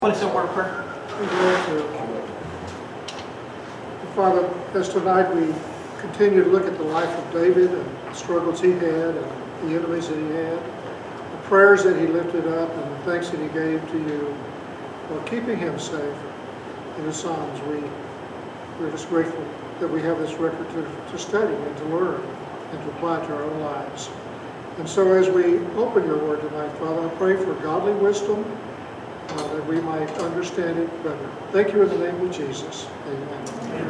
What is the word prayer? Father, as tonight we continue to look at the life of David and the struggles he had and the enemies that he had, the prayers that he lifted up and the thanks that he gave to you for keeping him safe in the Psalms, we're just grateful that we have this record to study and to learn and to apply to our own lives. And so as we open your word tonight, Father, I pray for godly wisdom, that we might understand it better. Thank you in the name of Jesus. Amen.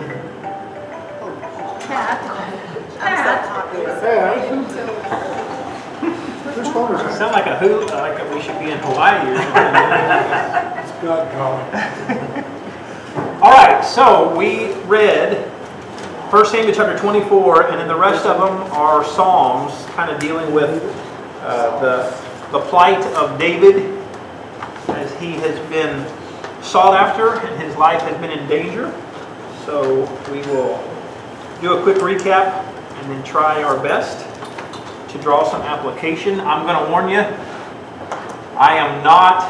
Whose phone is that? Sound like a hoot, like we should be in Hawaii or something. It's God calling. All right, so we read 1 Samuel chapter 24, and then the rest of them are Psalms, kind of dealing with the plight of David as he has been sought after and his life has been in danger. So we will do a quick recap and then try our best to draw some application. I'm going to warn you, I am not,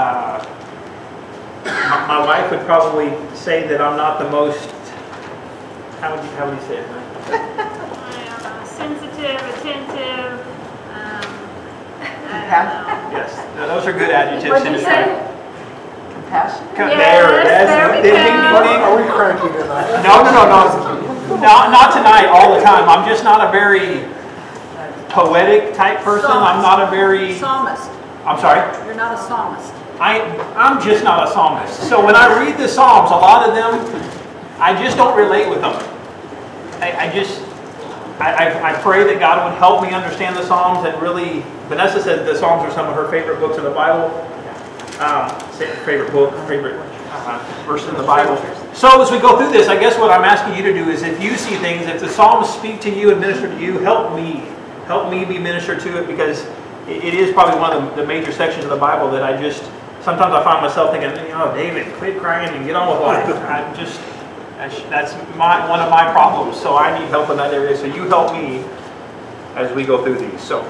my wife would probably say that I'm not the most, how would you say it, man? Sensitive, attentive, Yes, no, those are good adjectives. What did you say? Compassionate? There we go. Are we cranky tonight? No. Not tonight, all the time. I'm just not a very poetic type person. I'm not a very... Psalmist. I'm sorry? You're not a psalmist. I'm just not a psalmist. So when I read the Psalms, a lot of them, I just don't relate with them. I pray that God would help me understand the Psalms, and really, Vanessa said the Psalms are some of her favorite books in the Bible. Favorite book, favorite verse in the Bible. So as we go through this, I guess what I'm asking you to do is, if you see things, if the Psalms speak to you and minister to you, help me be ministered to it, because it is probably one of the major sections of the Bible that sometimes I find myself thinking, David, quit crying and get on with life. That's one of my problems, so I need help in that area. So you help me as we go through these. So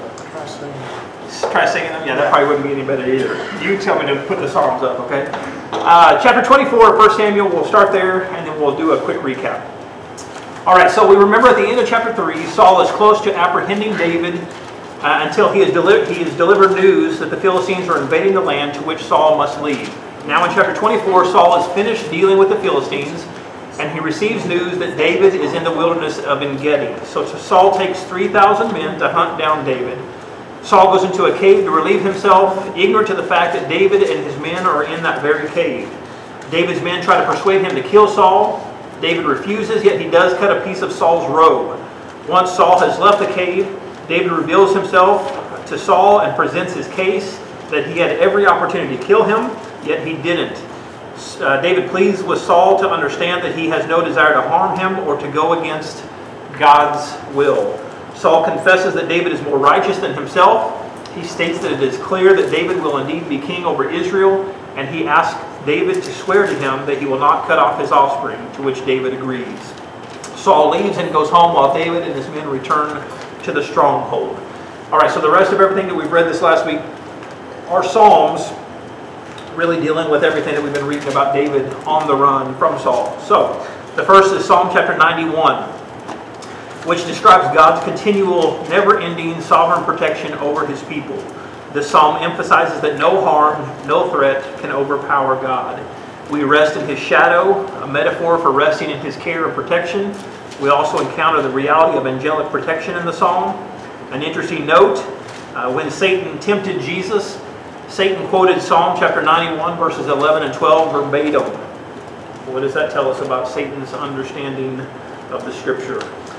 try singing them. Yeah, that probably wouldn't be any better either. You tell me to put the Psalms up, okay? Chapter 24, 1 Samuel. We'll start there, and then we'll do a quick recap. All right. So we remember at the end of chapter 3, Saul is close to apprehending David until he has delivered news that the Philistines are invading the land to which Saul must leave. Now in chapter 24, Saul is finished dealing with the Philistines, and he receives news that David is in the wilderness of En-Gedi. So Saul takes 3,000 men to hunt down David. Saul goes into a cave to relieve himself, ignorant to the fact that David and his men are in that very cave. David's men try to persuade him to kill Saul. David refuses, yet he does cut a piece of Saul's robe. Once Saul has left the cave, David reveals himself to Saul and presents his case that he had every opportunity to kill him, yet he didn't. David pleads with Saul to understand that he has no desire to harm him or to go against God's will. Saul confesses that David is more righteous than himself. He states that it is clear that David will indeed be king over Israel, and he asks David to swear to him that he will not cut off his offspring, to which David agrees. Saul leaves and goes home while David and his men return to the stronghold. All right, so the rest of everything that we've read this last week are Psalms, really dealing with everything that we've been reading about David on the run from Saul. So, the first is Psalm chapter 91, which describes God's continual, never-ending, sovereign protection over his people. This psalm emphasizes that no harm, no threat can overpower God. We rest in his shadow, a metaphor for resting in his care and protection. We also encounter the reality of angelic protection in the psalm. An interesting note, when Satan tempted Jesus, Satan quoted Psalm chapter 91, verses 11 and 12 verbatim. What does that tell us about Satan's understanding of the Scripture?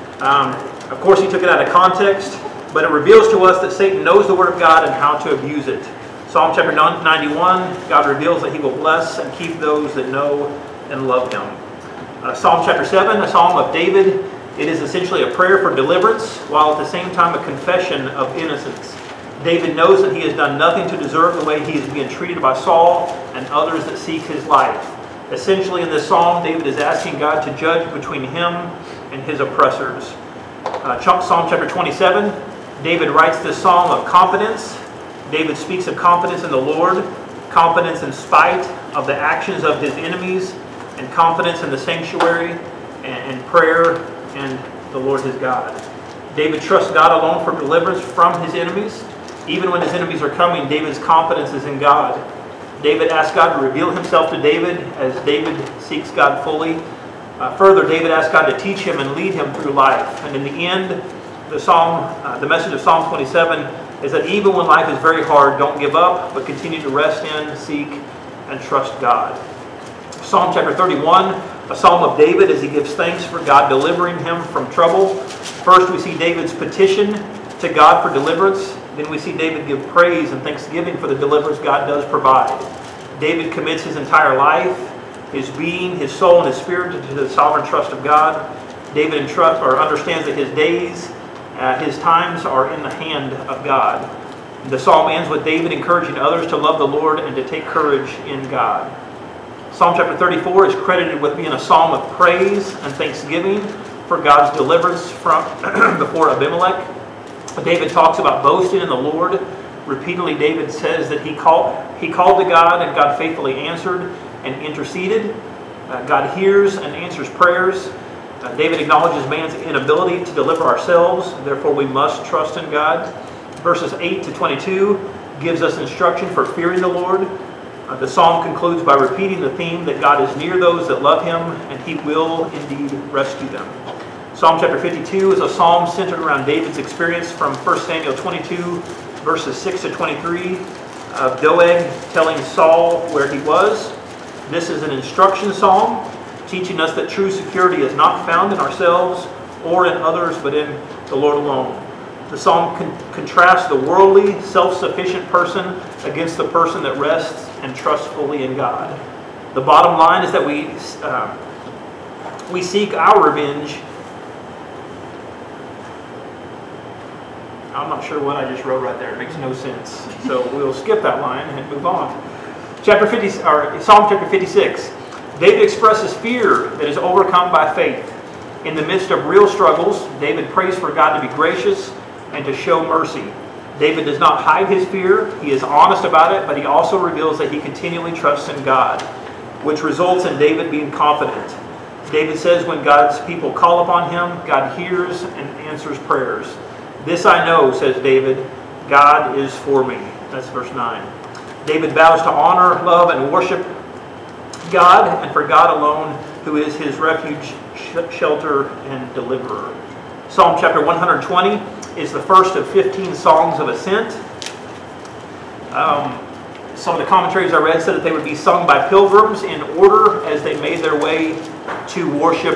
Of course, he took it out of context, but it reveals to us that Satan knows the Word of God and how to abuse it. Psalm chapter 91, God reveals that he will bless and keep those that know and love him. Psalm chapter 7, a psalm of David. It is essentially a prayer for deliverance, while at the same time a confession of innocence. David knows that he has done nothing to deserve the way he is being treated by Saul and others that seek his life. Essentially, in this psalm, David is asking God to judge between him and his oppressors. Psalm chapter 27, David writes this psalm of confidence. David speaks of confidence in the Lord, confidence in spite of the actions of his enemies and confidence in the sanctuary and prayer and the Lord his God. David trusts God alone for deliverance from his enemies. Even when his enemies are coming, David's confidence is in God. David asks God to reveal himself to David as David seeks God fully. Further, David asks God to teach him and lead him through life. And in the end, the message of Psalm 27 is that even when life is very hard, don't give up, but continue to rest in, seek, and trust God. Psalm chapter 31, a psalm of David as he gives thanks for God delivering him from trouble. First, we see David's petition to God for deliverance. Then we see David give praise and thanksgiving for the deliverance God does provide. David commits his entire life, his being, his soul, and his spirit to the sovereign trust of God. David understands that his days, his times are in the hand of God. The psalm ends with David encouraging others to love the Lord and to take courage in God. Psalm chapter 34 is credited with being a psalm of praise and thanksgiving for God's deliverance from before Abimelech. David talks about boasting in the Lord. Repeatedly, David says that he called to God, and God faithfully answered and interceded. God hears and answers prayers. David acknowledges man's inability to deliver ourselves. Therefore, we must trust in God. Verses 8 to 22 gives us instruction for fearing the Lord. The psalm concludes by repeating the theme that God is near those that love him, and he will indeed rescue them. Psalm chapter 52 is a psalm centered around David's experience from 1 Samuel 22, verses 6 to 23, of Doeg telling Saul where he was. This is an instruction psalm, teaching us that true security is not found in ourselves or in others, but in the Lord alone. The psalm contrasts the worldly, self-sufficient person against the person that rests and trusts fully in God. The bottom line is that we seek our revenge. I'm not sure what I just wrote right there. It makes no sense. So we'll skip that line and move on. Psalm chapter 56. David expresses fear that is overcome by faith. In the midst of real struggles, David prays for God to be gracious and to show mercy. David does not hide his fear. He is honest about it, but he also reveals that he continually trusts in God, which results in David being confident. David says when God's people call upon him, God hears and answers prayers. This I know, says David, God is for me. That's verse 9. David vows to honor, love, and worship God, and for God alone, who is his refuge, shelter, and deliverer. Psalm chapter 120 is the first of 15 songs of ascent. Some of the commentaries I read said that they would be sung by pilgrims in order as they made their way to worship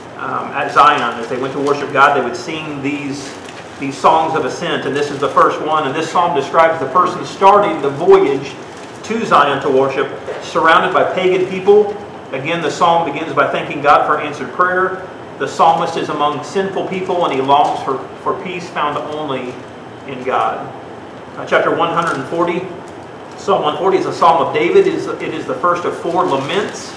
at Zion. As they went to worship God, they would sing these songs of ascent, and this is the first one. And this psalm describes the person starting the voyage to Zion to worship, surrounded by pagan people. Again, the psalm begins by thanking God for answered prayer. The psalmist is among sinful people, and he longs for peace found only in God. Chapter 140, Psalm 140 is a psalm of David. It is the first of 4 laments.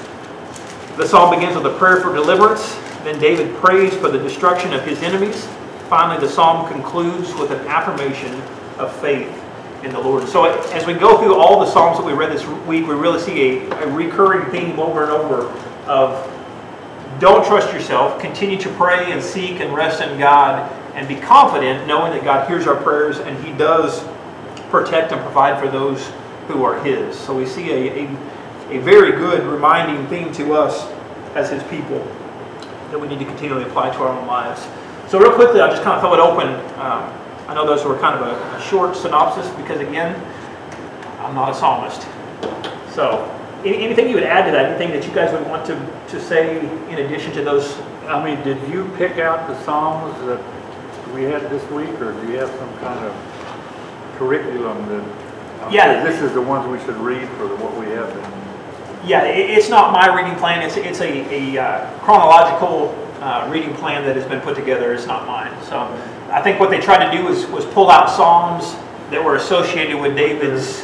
The psalm begins with a prayer for deliverance. Then David prays for the destruction of his enemies. Finally, the psalm concludes with an affirmation of faith in the Lord. So as we go through all the psalms that we read this week, we really see a recurring theme over and over of don't trust yourself, continue to pray and seek and rest in God, and be confident knowing that God hears our prayers and he does protect and provide for those who are his. So we see a very good reminding theme to us as his people that we need to continually apply to our own lives. So real quickly, I'll just kind of throw it open. I know those were kind of a short synopsis because, again, I'm not a psalmist. So anything you would add to that? Anything that you guys would want to say in addition to those? I mean, did you pick out the psalms that we had this week, or do you have some kind of curriculum that this is the ones we should read for what we have? Yeah, it's not my reading plan. It's a chronological reading plan that has been put together. It's not mine. So I think what they tried to do was pull out psalms that were associated with David's,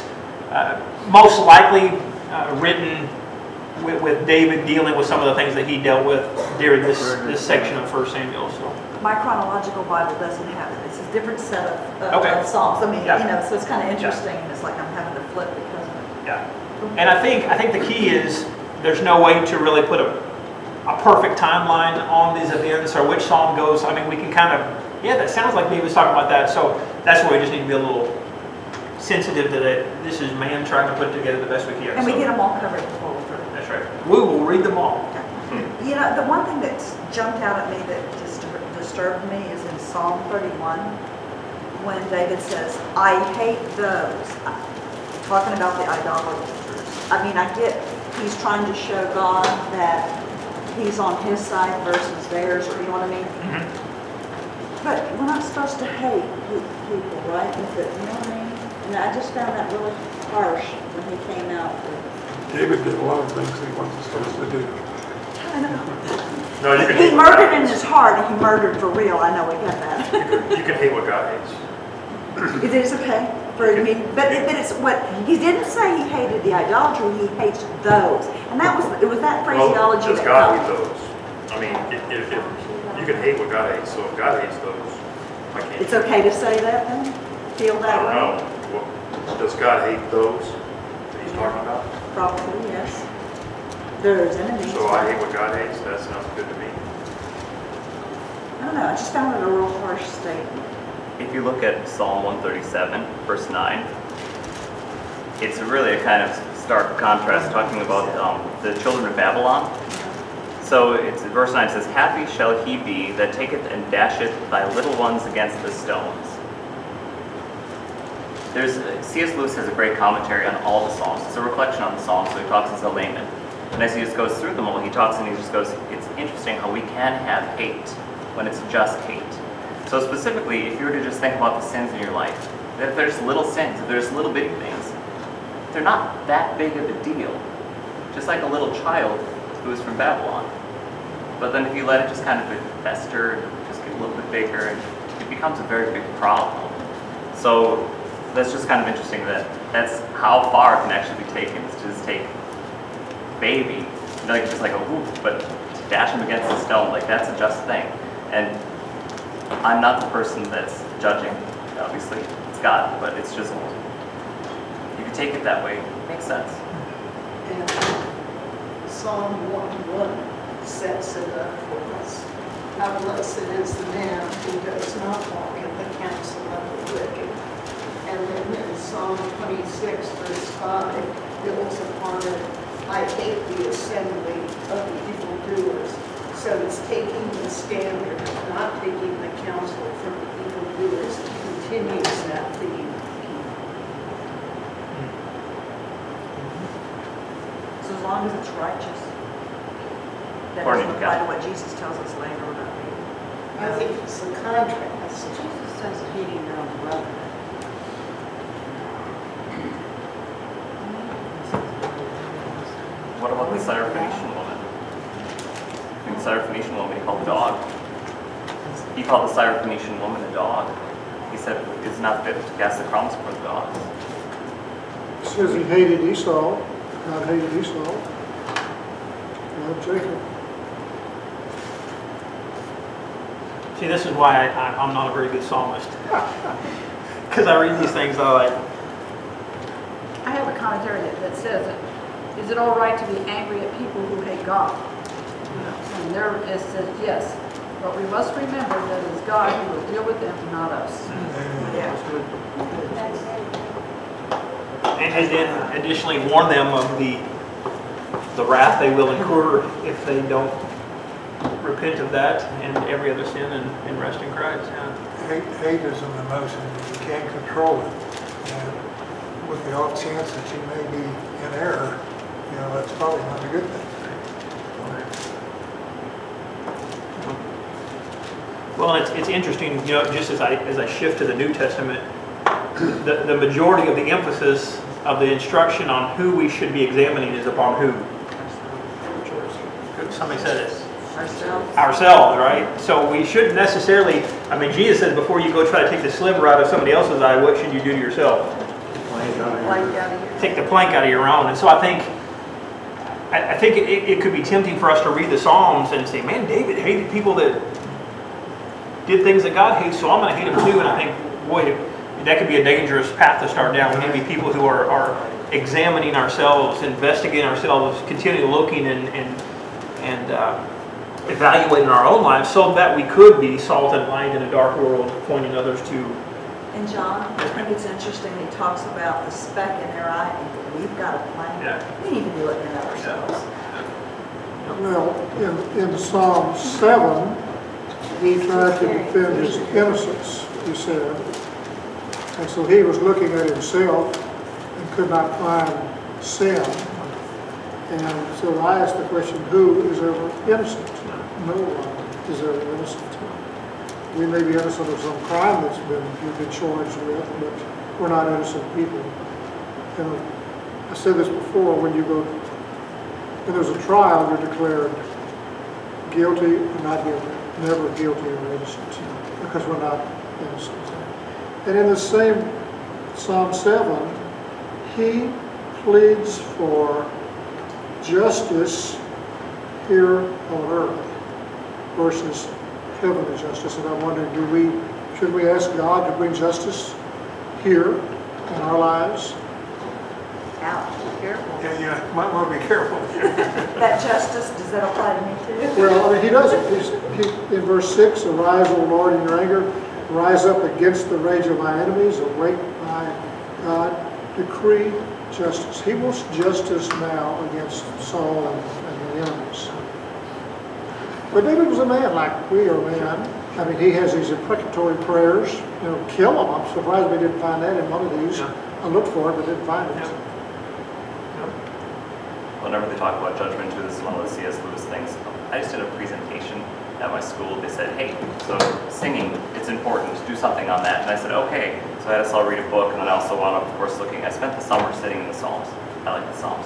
most likely written with David dealing with some of the things that he dealt with during this section of 1 Samuel. So my chronological Bible doesn't have it. It's a different set of psalms. I mean, so it's kind of interesting. It's like I'm having to flip because of it. Yeah. And I think the key is there's no way to really put a perfect timeline on these events or which psalm goes. I mean, we can kind of, yeah, that sounds like David's talking about that. So that's where we just need to be a little sensitive to that. This is man trying to put it together the best we can. And we get them all covered before we through. That's right. We will read them all. You know, the one thing that's jumped out at me that disturbed me is in Psalm 31, when David says, I hate those, talking about the idolaters. I mean, I get he's trying to show God that he's on his side versus theirs, or you know what I mean? Mm-hmm. But we're not supposed to hate people, right? You know what I mean? And I just found that really harsh when he came out with. David did a lot of things he wasn't supposed to do. I know. No, you can He hate what murdered God in hates. his heart, and he murdered for real. I know we get that. You can hate what God hates. It is okay for me, but it's what he didn't say. He hated the idolatry. He hates those, and it was that phraseology Does that God hate helped. those? I mean, if you can hate what God hates, so if God hates those, why can't It's you? okay to say that then. Feel I that don't way. know. Well, does God hate those that he's talking about? Probably yes. There's enemies. So I hate what God hates, that sounds good to me. I don't know. I just found it a real harsh statement. If you look at Psalm 137, verse 9, it's really a kind of stark contrast talking about the children of Babylon. So it's verse 9 says, Happy shall he be that taketh and dasheth thy little ones against the stones. C.S. Lewis has a great commentary on all the Psalms. It's a reflection on the Psalms, so he talks as a layman. And as he just goes through them all, he talks and he just goes, it's interesting how we can have hate when it's just hate. So specifically, if you were to just think about the sins in your life, that if there's little sins, if there's little bitty things, they're not that big of a deal. Just like a little child who is from Babylon. But then if you let it just kind of fester and just get a little bit bigger, and it becomes a very big problem. So that's just kind of interesting that that's how far it can actually be taken, is to just take baby, like just like a whoop, but to dash him against the stone, like that's a just thing. And I'm not the person that's judging, obviously, it's God, but it's just, you can take it that way, it makes sense. And Psalm 1:1 sets it up for us. How blessed is the man who does not walk in the counsel of the wicked. And then in Psalm 26, verse 5, builds upon it, I hate the assembly of the evildoers. So it's taking the standard, not taking the counsel from the evildoers, continues that theme. So as long as it's righteous, that According doesn't to apply God. to what Jesus tells us later about hate. I think it's the contrast. Jesus says hating your own brother. What about the Syrophoenician woman? The Syrophoenician woman he called a dog. He called the Syrophoenician woman a dog. He said it's not fit to cast the crumbs for the dogs. It says he hated Esau. God hated Esau. Loved Jacob. See, this is why I'm not a very good psalmist. Because I read these things, I like, I have a commentary that says, is it all right to be angry at people who hate God? And there it says, yes, but we must remember that it is God who will deal with them, not us. Yeah. and then additionally warn them of the wrath they will incur if they don't repent of that and every other sin and rest in Christ. Yeah. Hate is an emotion. You can't control it. And with the off chance that you may be in error, you know, that's probably not a good thing. Well, it's interesting, you know, just as I shift to the New Testament, the majority of the emphasis of the instruction on who we should be examining is upon who? Somebody said it. Ourselves, right? So we shouldn't necessarily, I mean, Jesus says before you go try to take the sliver out of somebody else's eye, what should you do to yourself? Take the plank out of your own. And so I think it could be tempting for us to read the Psalms and say, man, David hated people that did things that God hates, so I'm going to hate them too. And I think, boy, that could be a dangerous path to start down. We need to be people who are examining ourselves, investigating ourselves, continually looking and evaluating our own lives so that we could be salt and light in a dark world, pointing others to. And John, I think it's interesting, he talks about the speck in their eye, and we've got a plan. Yeah. We need to be looking at ourselves. Well, in Psalm 7, he tried to defend his innocence, he said. And so he was looking at himself and could not find sin. And so I asked the question, who is ever innocent? No one is ever innocent. We may be innocent of some crime we've been charged with, but we're not innocent people. And I said this before, when there's a trial, you're declared guilty or not guilty, never guilty or innocent, because we're not innocent. And in the same Psalm 7, he pleads for justice here on earth versus heavenly justice. And I wonder, should we ask God to bring justice here in our lives? Ouch, be careful. Yeah, you might want to be careful. That justice, does that apply to me too? Well, I mean, he doesn't. In verse 6, arise, O Lord, in your anger, rise up against the rage of my enemies, awake my God, decree justice. He wants justice now against Saul and the enemies. But David was a man like we are men. I mean, he has these imprecatory prayers, kill him. I'm surprised we didn't find that in one of these. Yeah. I looked for it, but didn't find it. Yeah. Whenever they talk about judgment too, this is one of the C.S. Lewis things. I just did a presentation at my school. They said, hey, so singing, it's important, do something on that. And I said, okay. So I had us all read a book, and then I also wound up, of course, looking. I spent the summer sitting in the Psalms. I like the Psalms.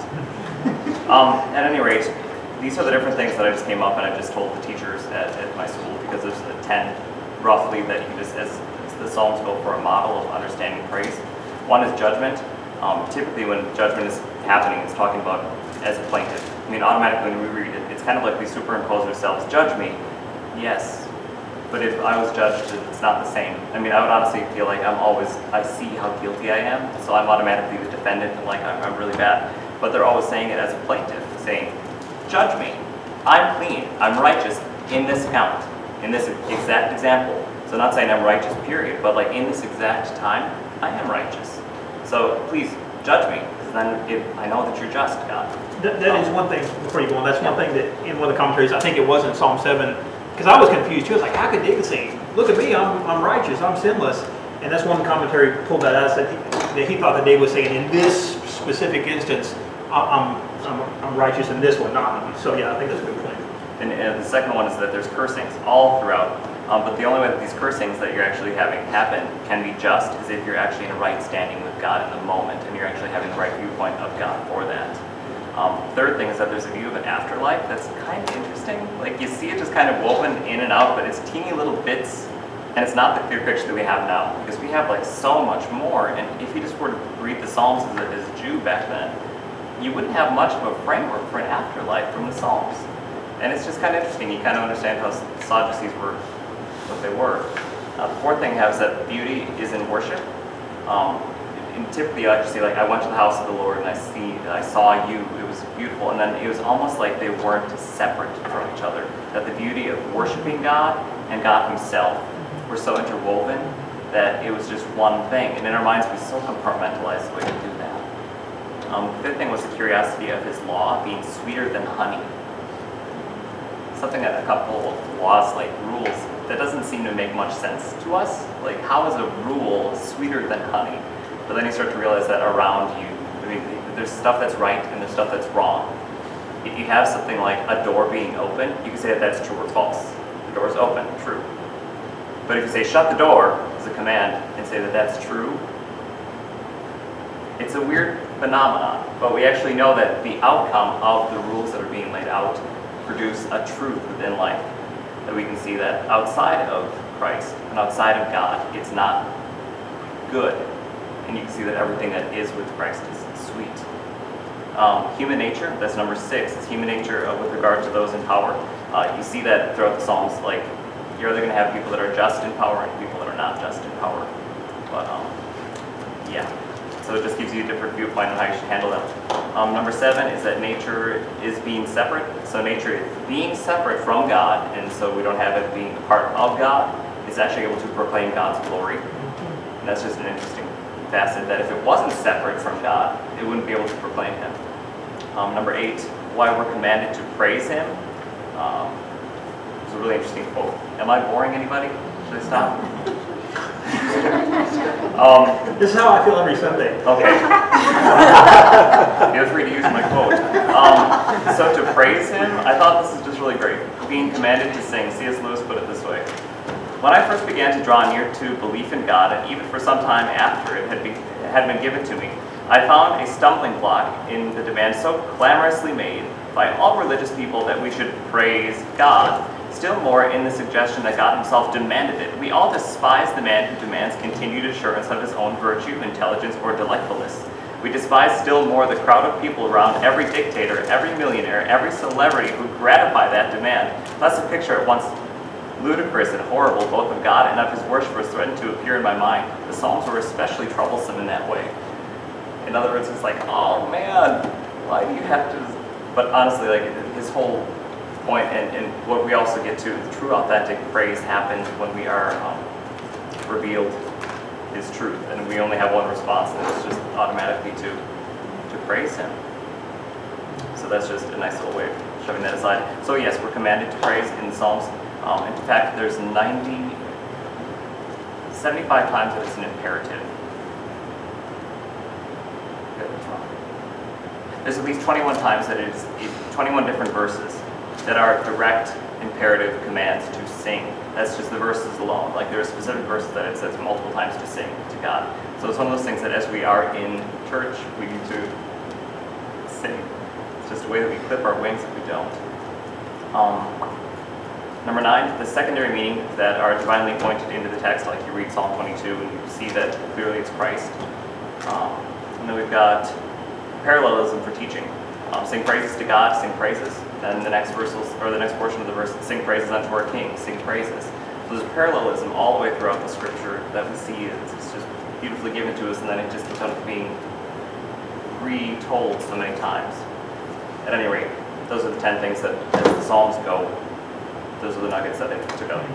At any rate, these are the different things that I just came up and I just told the teachers at my school, because there's 10 roughly that you just, as the Psalms go for a model of understanding praise. One is judgment. Typically when judgment is happening, it's talking about as a plaintiff. I mean, automatically when we read it, it's kind of like we superimpose ourselves. Judge me. Yes. But if I was judged, it's not the same. I mean, I would honestly feel like I see how guilty I am, so I'm automatically the defendant and like I'm really bad. But they're always saying it as a plaintiff, saying, judge me. I'm clean. I'm righteous in this account, in this exact example. So not saying I'm righteous, period, but like in this exact time, I am righteous. So please judge me, because then I know that you're just, God. That is one thing, before you go on, that's one thing that in one of the commentaries, I think it was in Psalm 7, because I was confused too. I was like, how could David say, look at me, I'm righteous, I'm sinless? And that's one commentary pulled that out, that he thought that David was saying, in this specific instance, I'm righteous in this one, not. So yeah, I think that's a good point. And the second one is that there's cursings all throughout. But the only way that these cursings that you're actually having happen can be just is if you're actually in a right standing with God in the moment, and you're actually having the right viewpoint of God for that. Third thing is that there's a view of an afterlife that's kind of interesting. Like you see it just kind of woven in and out, but it's teeny little bits, and it's not the clear picture that we have now, because we have like so much more. And if you just were to read the Psalms as a Jew back then, you wouldn't have much of a framework for an afterlife from the Psalms. And it's just kind of interesting. You kind of understand how the Sadducees were what they were. The fourth thing is that beauty is in worship. And typically I just say, like, I went to the house of the Lord and I saw you. It was beautiful. And then it was almost like they weren't separate from each other. That the beauty of worshiping God and God himself were so interwoven that it was just one thing. And in our minds, we so compartmentalize the way to do that. The fifth thing was the curiosity of his law being sweeter than honey. Something that a couple of laws, like rules, that doesn't seem to make much sense to us. Like, how is a rule sweeter than honey? But then you start to realize that around you, I mean, there's stuff that's right and there's stuff that's wrong. If you have something like a door being open, you can say that that's true or false. The door is open, true. But if you say shut the door as a command and say that that's true, it's a weird phenomenon. But we actually know that the outcome of the rules that are being laid out produce a truth within life. That we can see that outside of Christ and outside of God, it's not good. And you can see that everything that is with Christ is sweet. Human nature, that's number 6. It's human nature with regard to those in power. You see that throughout the Psalms, like, you're either going to have people that are just in power and people that are not just in power. But, yeah. So it just gives you a different viewpoint on how you should handle them. Number 7 is that nature is being separate. So nature is being separate from God, and so we don't have it being a part of God. It's actually able to proclaim God's glory. And that's just an interesting facet, that if it wasn't separate from God, it wouldn't be able to proclaim Him. Number 8, why we're commanded to praise Him. It's a really interesting quote. Am I boring anybody? Should I stop? This is how I feel every Sunday. Okay. Feel free to use my quote. So to praise Him, I thought this is just really great. Being commanded to sing. C.S. Lewis put it this way. When I first began to draw near to belief in God, and even for some time after it had been given to me, I found a stumbling block in the demand so clamorously made by all religious people that we should praise God. Still more in the suggestion that God Himself demanded it. We all despise the man who demands continued assurance of his own virtue, intelligence, or delightfulness. We despise still more the crowd of people around every dictator, every millionaire, every celebrity who gratify that demand. Thus a picture at once ludicrous and horrible both of God and of His worshippers threatened to appear in my mind. The Psalms were especially troublesome in that way. In other words, it's like, oh man, why do you have to... But honestly, like his whole point, and what we also get to, the true authentic praise happens when we are revealed His truth, and we only have one response, and it's just automatically to praise Him. So that's just a nice little way of shoving that aside. So yes, we're commanded to praise in the Psalms. In fact, there's 75 times that it's an imperative. Okay, what's wrong? There's at least 21 times that it is 21 different verses that are direct imperative commands to sing. That's just the verses alone. Like there are specific verses that it says multiple times to sing to God. So it's one of those things that as we are in church, we need to sing. It's just a way that we clip our wings if we don't. Number 9, the secondary meaning that are divinely pointed into the text, like you read Psalm 22 and you see that clearly it's Christ. And then we've got parallelism for teaching. Sing praises to God, sing praises. And the next verse, or the next portion of the verse, sing praises unto our King, sing praises. So there's parallelism all the way throughout the Scripture that we see. It's just beautifully given to us, and then it just becomes being retold so many times. At any rate, those are the 10 things that, as the Psalms go, those are the nuggets that I took out.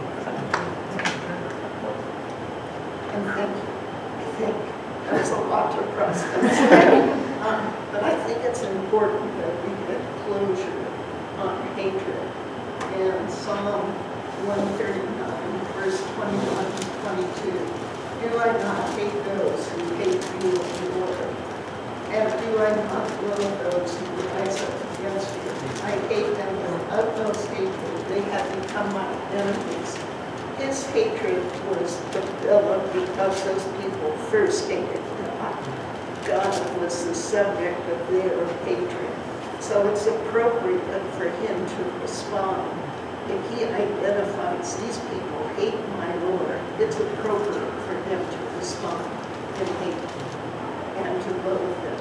And then I think there's a lot to process. But I think it's important that we get closure on hatred. And Psalm 139, verse 21 to 22. Do I not hate those who hate you, O Lord? And do I not love those who rise up against you? I hate them with utmost hatred. They have become my enemies. His hatred was developed because those people first hated God. God was the subject of their hatred. So it's appropriate for him to respond. If he identifies these people hate my Lord, it's appropriate for him to respond in hate and to loathe them.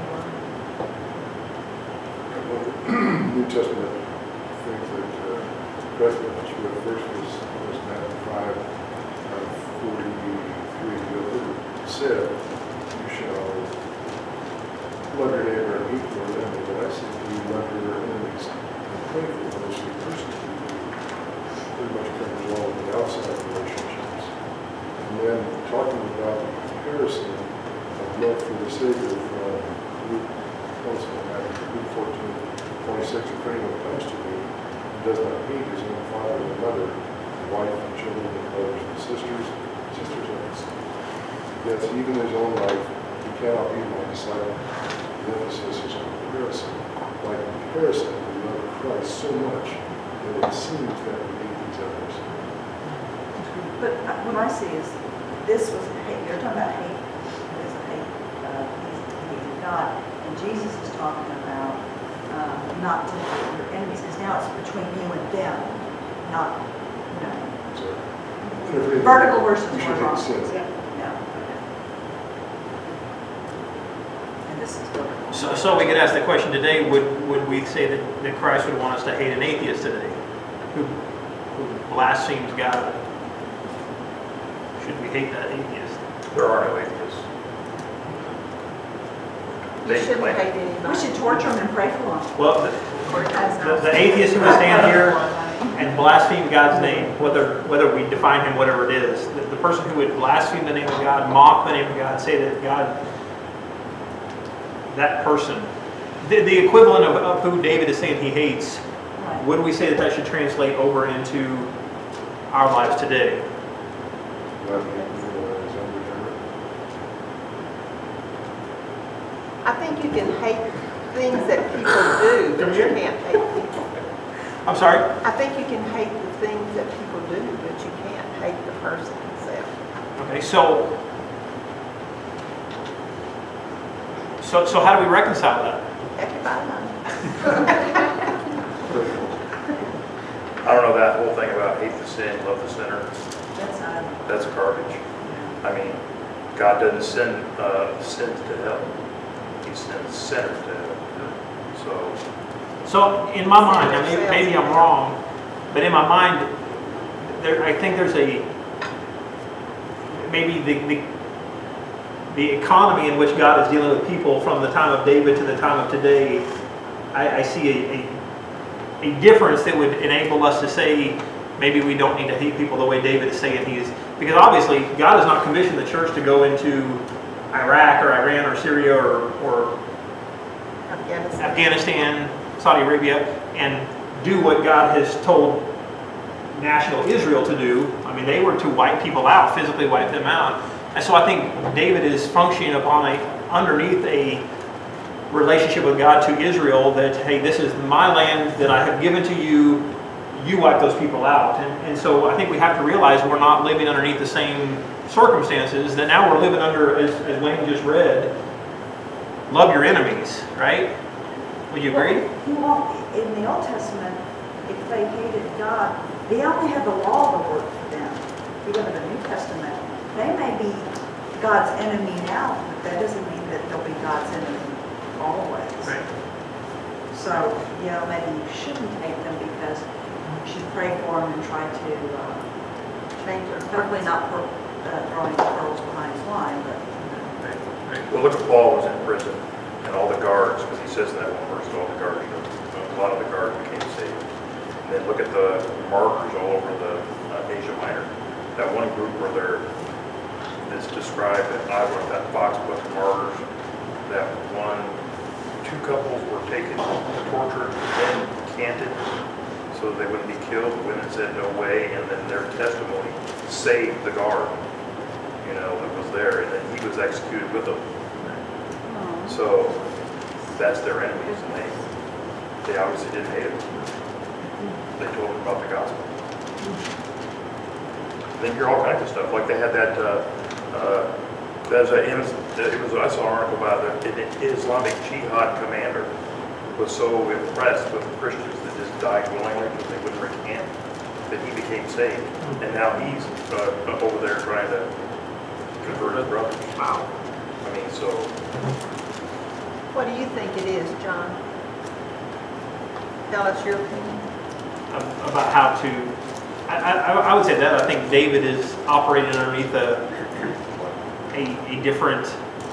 New Testament things that President Schmidt first was Matthew 5:43. It said, "You shall love your neighbor and hate your enemy." But I said, "You love your enemies and pray for those who persecute you." Pretty much covers all of the outside relationships. And then talking about the comparison of love for the Savior from Luke 14:26, "If anyone comes to me and does not hate his own father and mother, and wife and children and brothers and sisters and yes, even his own life, he cannot be my disciple." The emphasis is on comparison. By comparison, we love Christ so much that it seems that we hate these others. But what I see is this was hate. You're talking about hate. It is a hate. He's hating God. And Jesus is talking about not to hate your enemies, because now it's between you and them, not, vertical versus horizontal. Yeah. And this is vertical. So we could ask the question today, would we say that Christ would want us to hate an atheist today who blasphemes God? Should we hate that atheist? There are no atheists. You shouldn't claim hate it. anybody. We should torture them and pray for them. Well, the atheist who would stand here and blaspheme God's name, whether we define him whatever it is, the person who would blaspheme the name of God, mock the name of God, say that God, that person, the equivalent of who David is saying he hates, Right. would we say that that should translate over into our lives today? Love hate people that is unregenerate. I think you can hate things that people do, but you can't hate people. I'm sorry? I think you can hate the things that people do, but you can't hate the person himself. Okay, so how do we reconcile that? Everybody knows. I don't know, that whole thing about hate the sin, love the sinner, That's not, that's garbage. I mean, God doesn't send sins to hell. He sends sinners to hell. So in my mind, I mean, maybe I'm wrong, but in my mind, I think there's maybe the economy in which God is dealing with people from the time of David to the time of today. I see a difference that would enable us to say maybe we don't need to hate people the way David is saying he is, because obviously God has not commissioned the church to go into Iraq or Iran or Syria or Afghanistan, Saudi Arabia, and do what God has told national Israel to do. I mean, they were to wipe people out, physically wipe them out. And so I think David is functioning upon underneath a relationship with God to Israel that, hey, this is my land that I have given to you, you wipe those people out. And so I think we have to realize we're not living underneath the same circumstances that now we're living under, as Wayne just read, love your enemies, right? Would you agree? Well, in the Old Testament, if they hated God, they only had the law to work for them. If you go to the New Testament, they may be God's enemy now, but that doesn't mean that they'll be God's enemy always. Right. So, maybe you shouldn't hate them because you should pray for them and try to change their, hopefully not throwing pearls behind his line, but well, look at Paul was in prison and all the guards, because he says in that one verse, all the guards, a lot of the guards became saved. And then look at the martyrs all over the Asia Minor. That one group where it's described in Iowa, that Fox Book of Martyrs, that two couples were taken to torture, then canted so that they wouldn't be killed. The women said no way, and then their testimony saved the guard, that was there, and then he was executed with them. So that's their enemies, and they obviously didn't hate him. They told him about the gospel. Then you hear all kinds of stuff, like they had that. I saw an article about an Islamic Jihad commander was so impressed with the Christians that just died willingly because they wouldn't recant, that he became saved, and now he's over there trying to convert his brothers. Wow. I mean, so. What do you think it is, John? Tell us your opinion. About how to, I would say that I think David is operating underneath a different,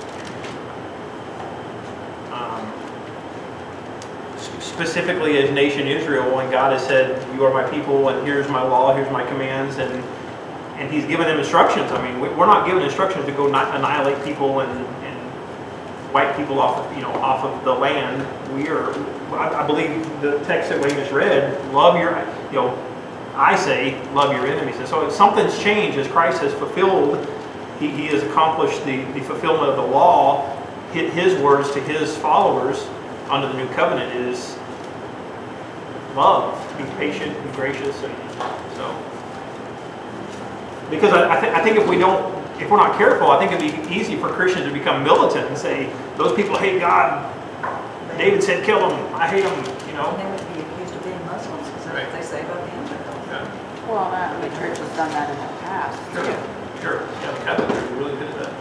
specifically as nation Israel, when God has said, you are my people, and here's my law, here's my commands, and he's given them instructions. I mean, we're not given instructions to go annihilate people and wipe people off of the land. I believe the text that Wayne just read, love I say, love your enemies. And so something's changed as Christ has fulfilled, he has accomplished the fulfillment of the law. His words to his followers under the new covenant is love, be patient, be gracious, and so. Because I think if we're not careful, I think it'd be easy for Christians to become militant and say, those people hate God. David said, kill them. I hate them, And they would be accused of being Muslims because that's what they say about the infidels. Yeah. Well, the church has done that in the past. Sure. Yeah, the Catholic Church is really good at that.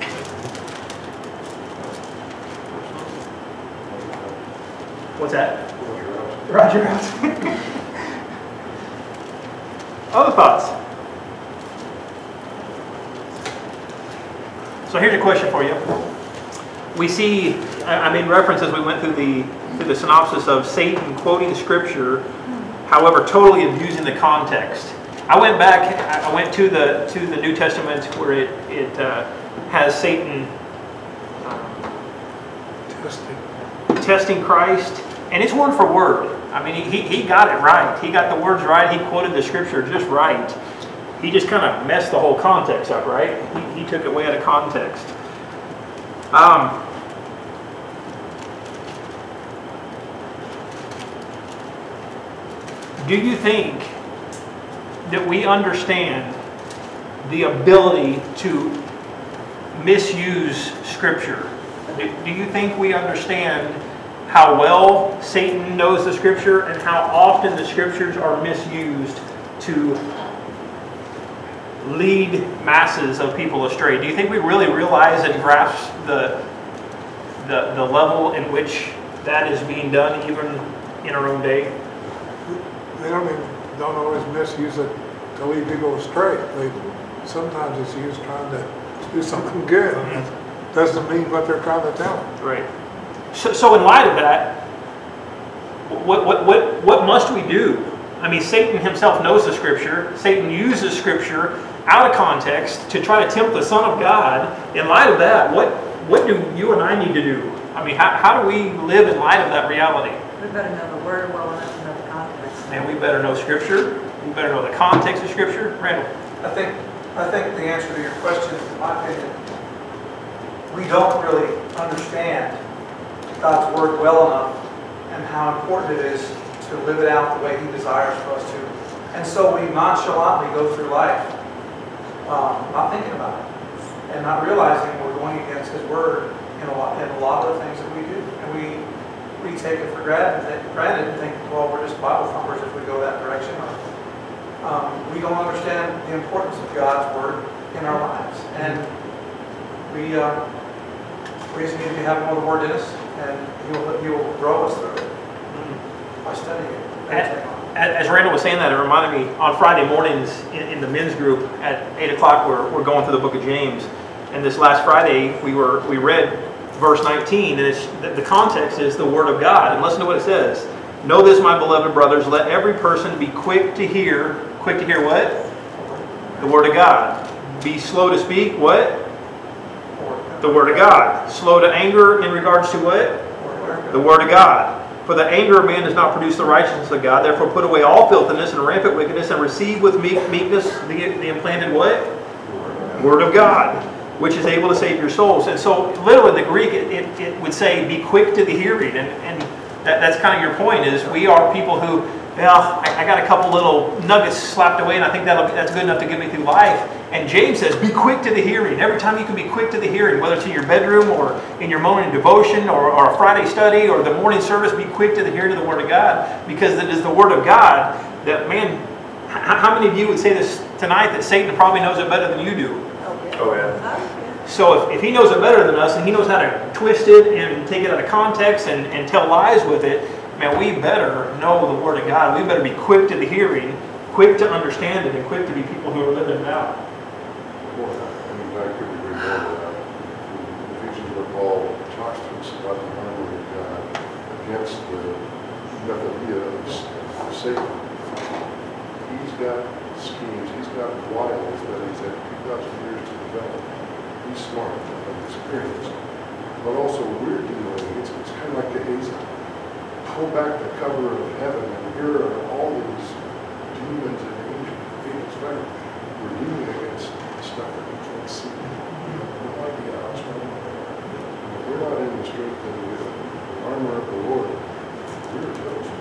What's that? Roger House. Other thoughts? So here's a question for you. We see I made reference as we went through the synopsis of Satan quoting Scripture, however, totally abusing the context. I went back. I went to the New Testament where it has Satan testing Christ, and it's word for word. I mean, he got it right. He got the words right. He quoted the Scripture just right. He just kind of messed the whole context up, right? He took it way out of context. Do you think that we understand the ability to misuse Scripture? Do you think we understand how well Satan knows the Scripture and how often the Scriptures are misused to lead masses of people astray? Do you think we really realize and grasp the level in which that is being done even in our own day? They don't always misuse it to lead people astray. Sometimes it's used trying to do something good. It doesn't mean what they're trying to tell them. Right. So in light of that, what must we do? I mean, Satan himself knows the Scripture. Satan uses Scripture out of context to try to tempt the Son of God. In light of that, what do you and I need to do? I mean, how do we live in light of that reality? We better know the Word well enough to know the context. And we better know Scripture. We better know the context of Scripture. Randall? I think the answer to your question, in my opinion, we don't really understand God's Word well enough and how important it is to live it out the way He desires for us to. And so we nonchalantly go through life not thinking about it and not realizing we're going against His Word in a lot of the things that we do. And we take it for granted and think, well, we're just Bible thumpers if we go that direction. We don't understand the importance of God's Word in our lives. And we just need to have more of the Word in us, and He will grow us through it by studying it. As Randall was saying that, it reminded me on Friday mornings in the men's group at 8 o'clock, we're going through the book of James. And this last Friday, we read verse 19, and the context is the Word of God. And listen to what it says. Know this, my beloved brothers, let every person be quick to hear what? The Word of God. Be slow to speak, what? The Word of God. Slow to anger in regards to what? The Word of God. For the anger of man does not produce the righteousness of God. Therefore put away all filthiness and rampant wickedness, and receive with meekness the implanted what? Word of God, which is able to save your souls. And so literally in the Greek it would say be quick to the hearing. And that's kind of your point, is we are people who, well, I got a couple little nuggets slapped away and I think that's good enough to get me through life. And James says, be quick to the hearing. Every time you can be quick to the hearing, whether it's in your bedroom or in your morning devotion or a Friday study or the morning service, be quick to the hearing of the Word of God. Because it is the Word of God that, man, how many of you would say this tonight that Satan probably knows it better than you do? Oh, yeah. So if he knows it better than us and he knows how to twist it and take it out of context and tell lies with it, man, we better know the Word of God. We better be quick to the hearing, quick to understand it, and quick to be people who are living it out. Well, I mean, I couldn't agree more with that. Ephesians where Paul talks to us about the armor of God against the methods of Satan. He's got schemes, he's got wiles that he's had 2,000 years to develop. He's smart and experienced. But also we're dealing, it's kind of like Gehazi. Pull back the cover of heaven and here are all these demons and angels fighting. We're dealing against stuff that we can't see. No idea how strong we are. We're not in the strength of the armor of the Lord. We're toast.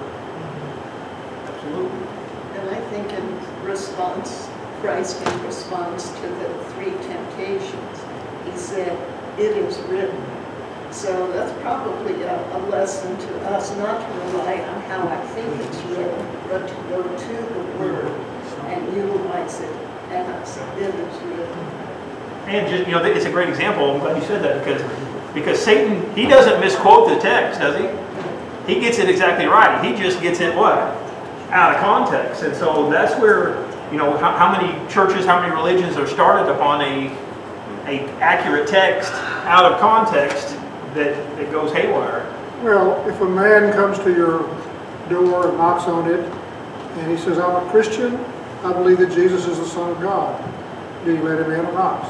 Absolutely. And I think in response, Christ in response to the 3 temptations, He said, it is written. So that's probably a lesson to us, not to rely on how I think it's written, but to go to the Word and utilize it as it is written. And just, it's a great example. I'm glad you said that because Satan, he doesn't misquote the text, does he? He gets it exactly right. He just gets it what? Out of context. And so that's where, how many churches, how many religions are started upon a accurate text out of context that goes haywire. Well, if a man comes to your door and knocks on it, and he says, I'm a Christian, I believe that Jesus is the Son of God, do you let him in or not?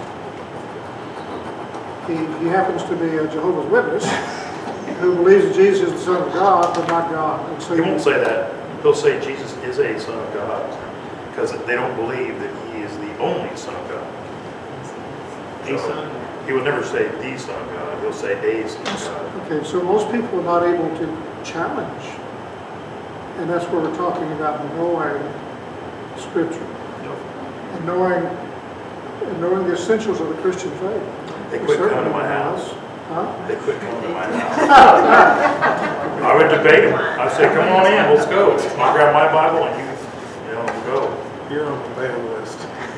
He happens to be a Jehovah's Witness who believes that Jesus is the Son of God, but not God. And so He won't say that. He'll say Jesus is a Son of God, because they don't believe that he is the only Son of God. A son. He would never say the Son of God. He'll say a Son of God. Okay, so most people are not able to challenge. And that's where we're talking about knowing Scripture. And knowing the essentials of the Christian faith. They quit coming to my house. Huh? They quit coming to my house. I would debate him. I'd say, come on in, let's go. I'll grab my Bible and we'll go. You're on the bad list.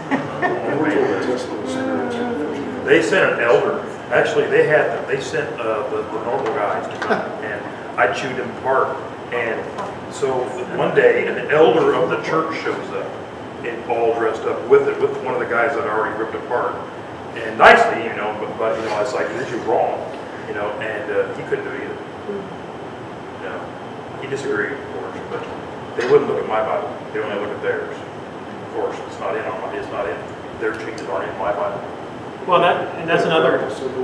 They sent an elder. Actually, they sent the normal guys to come, and I chewed them apart. And so one day, an elder of the church shows up, and all dressed up with one of the guys that I already ripped apart. And nicely, but I was like, this is wrong, and he couldn't do it either. He disagreed, of course, but they wouldn't look at my Bible. They only look at theirs. Of course, it's not in their changes aren't in my Bible. Well, that's another.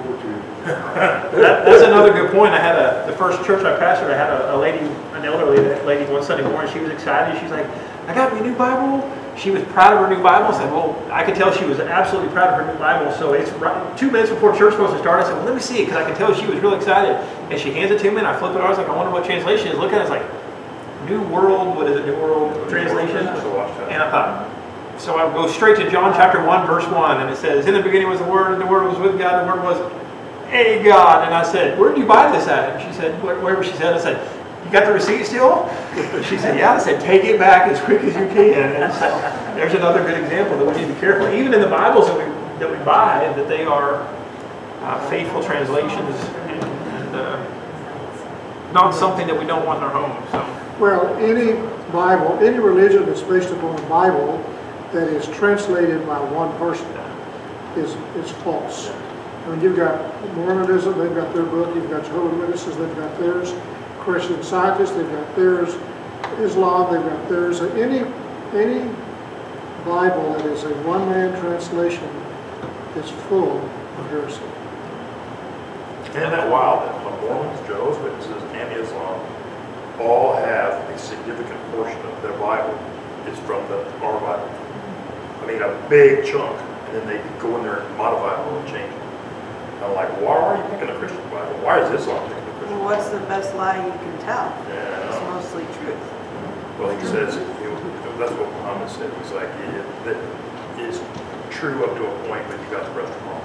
That's another good point. I had the first church I pastored. I had an elderly lady one Sunday morning. She was excited. She's like, "I got me a new Bible." She was proud of her new Bible. I said, "Well, I could tell she was absolutely proud of her new Bible." So it's 2 minutes before church was supposed to start. I said, "Well, let me see it," because I could tell she was really excited. And she hands it to me, and I flip it over. I was like, "I wonder what translation it is." Look at it, it's like New World. What is it? New World Translation. And I thought. So I go straight to John chapter 1, verse 1, and it says, "In the beginning was the Word, and the Word was with God, and the Word was a God." And I said, "Where did you buy this at?" And she said, wherever she said, I said, "You got the receipt still?" She said, "Yeah." I said, "Take it back as quick as you can." And so there's another good example that we need to be careful. Even in the Bibles that we buy, that they are faithful translations and not something that we don't want in our home. So. Well, any Bible, any religion that's based upon the Bible that is translated by one person is false. I mean, you've got Mormonism, they've got their book. You've got Jehovah's Witnesses, they've got theirs. Christian Scientists, they've got theirs. Islam, they've got theirs. Any Bible that is a one-man translation is full of heresy. Isn't that wild that the Mormons, Jehovah's Witnesses, and Islam all have a significant portion of their Bible is from our Bible? I mean, a big chunk, and then they go in there and modify it and change it. I'm like, why are you picking a Christian Bible? Why is Islam picking a Christian Bible? Well, what's the best lie you can tell? Yeah, It's mostly truth. well, he says, that's what Muhammad said. He's like, that is true up to a point, but you got the rest wrong.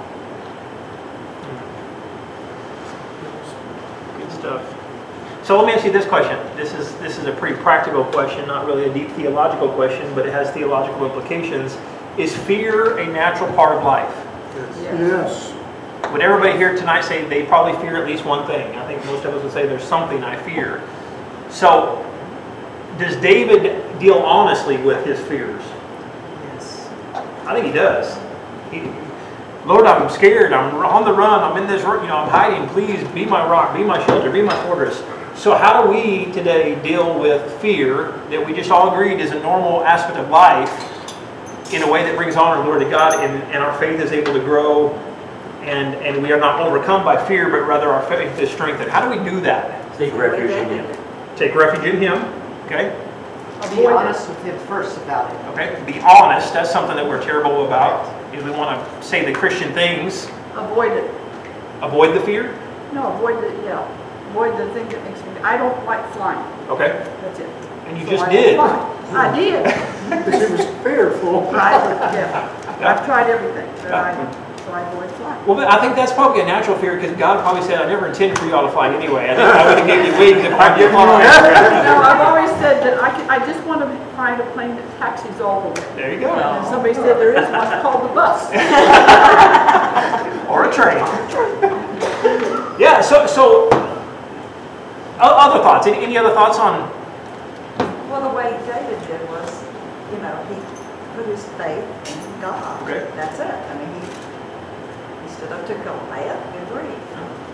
Good stuff. So let me ask you this question. This is a pretty practical question, not really a deep theological question, but it has theological implications. Is fear a natural part of life? Yes. Would everybody here tonight say they probably fear at least one thing? I think most of us would say there's something I fear. So, does David deal honestly with his fears? Yes. I think he does. Lord, I'm scared. I'm on the run. I'm in this, I'm hiding. Please be my rock, be my shelter, be my fortress. So how do we today deal with fear that we just all agreed is a normal aspect of life in a way that brings honor and glory to God, and our faith is able to grow, and we are not overcome by fear, but rather our faith is strengthened? How do we do that? Take refuge in Him. Take refuge in Him. Okay. Be honest with Him first about it. Okay. Be honest. That's something that we're terrible about. Is we want to say the Christian things. Avoid it. Avoid the fear. No, avoid the thing that makes me, I don't like flying. Okay. That's it. And you So just I did. don't fly. I did. Because it was fearful. I've tried everything, so I avoid flying. Well, I think that's probably a natural fear, because God probably said, "I never intended for you all to fly anyway. I think I would have gave you wings if I did fly." No, I've always said that I just want to find a plane that taxis all the way. There you go. And somebody said there is one called the bus. Or a train. Yeah. So other thoughts? Any other thoughts on? Well, the way David did was, he put his faith in God. Okay. That's it. I mean, he stood up to Goliath in grief.